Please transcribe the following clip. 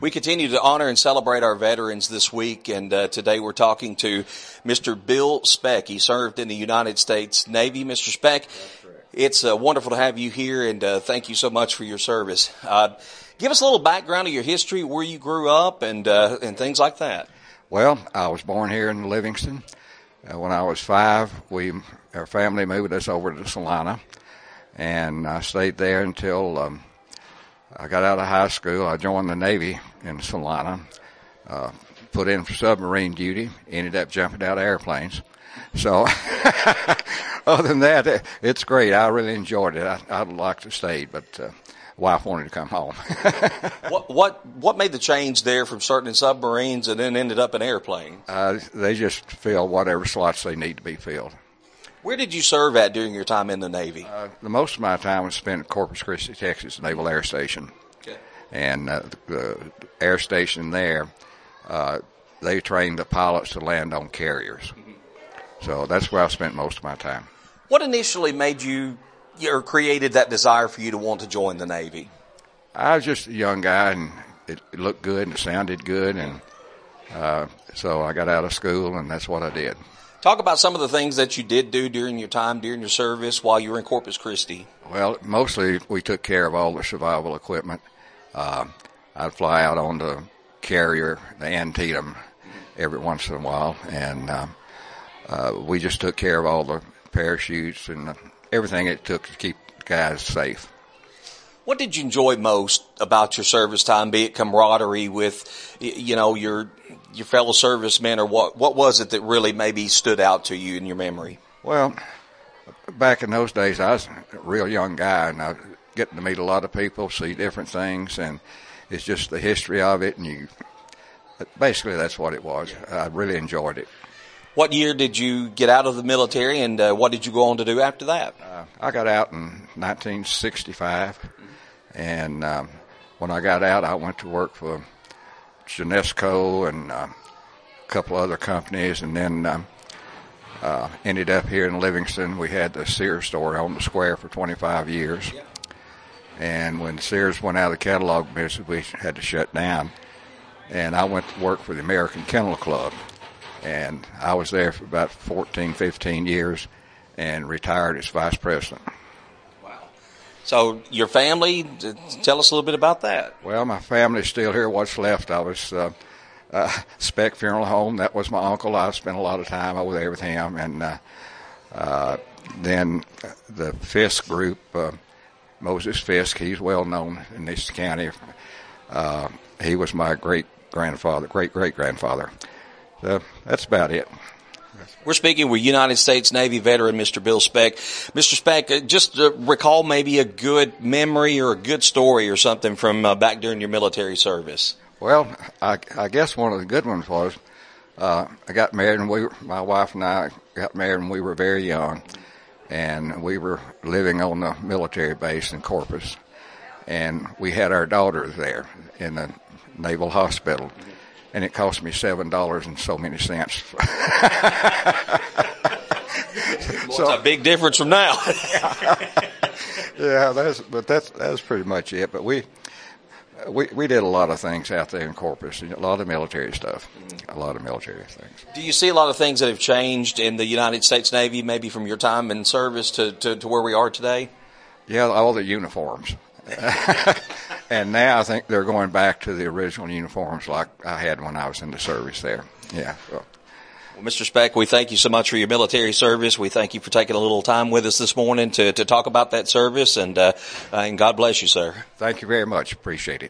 We continue to honor and celebrate our veterans this week, and today we're talking to Mr. Bill Speck. He served in the United States Navy. Mr. Speck, it's wonderful to have you here, and thank you so much for your service. Give us a little background of your history, where you grew up, and things like that. Well, I was born here in Livingston. When I was 5, our family moved us over to Salina, and I stayed there until I got out of high school. I joined the Navy in Salina, put in for submarine duty, ended up jumping out of airplanes. So, other than that, it's great. I really enjoyed it. I'd like to stay, but wife wanted to come home. What made the change there from starting in submarines and then ended up in airplanes? They just fill whatever slots they need to be filled. Where did you serve at during your time in the Navy? The most of my time was spent at Corpus Christi, Texas Naval Air Station. Okay. And the air station there, they trained the pilots to land on carriers. Mm-hmm. So that's where I spent most of my time. What initially made you or created that desire for you to want to join the Navy? I was just a young guy, and it looked good and it sounded good, and so I got out of school, and that's what I did. Talk about some of the things that you did do during your time, during your service, while you were in Corpus Christi. Well, mostly we took care of all the survival equipment. I'd fly out on the carrier, the Antietam, every once in a while, and we just took care of all the parachutes and everything it took to keep guys safe. What did you enjoy most about your service time, be it camaraderie with, your fellow servicemen, or what was it that really maybe stood out to you in your memory? Well, back in those days, I was a real young guy, and I was getting to meet a lot of people, see different things, and it's just the history of it, and basically that's what it was. I really enjoyed it. What year did you get out of the military, and what did you go on to do after that? I got out in 1965, and when I got out, I went to work for Genesco and a couple other companies, and then ended up here in Livingston. We had the Sears store on the square for 25 years. Yeah. And when Sears went out of the catalog business, we had to shut down. And I went to work for the American Kennel Club. And I was there for about 14, 15 years and retired as vice president. Wow. So your family, tell us a little bit about that. Well, my family's still here, what's left. I was Speck Funeral Home. That was my uncle. I spent a lot of time over there with him. And then the Fisk group, Moses Fisk, he's well known in this county. He was my great-great-grandfather. So that's about it. We're speaking with United States Navy veteran Mr. Bill Speck. Mr. Speck, just recall maybe a good memory or a good story or something from back during your military service. Well, I guess one of the good ones was I got married, and my wife and I got married when we were very young, and we were living on the military base in Corpus, and we had our daughters there in the Naval Hospital. And it cost me $7 and so many cents. So it's a big difference from now. Yeah, that's pretty much it. But we did a lot of things out there in Corpus, a lot of military stuff, a lot of military things. Do you see a lot of things that have changed in the United States Navy, maybe from your time in service to where we are today? Yeah, all the uniforms. And now I think they're going back to the original uniforms like I had when I was in the service there. Yeah. Well, Mr. Speck, we thank you so much for your military service. We thank you for taking a little time with us this morning to talk about that service, and God bless you, sir. Thank you very much. Appreciate it.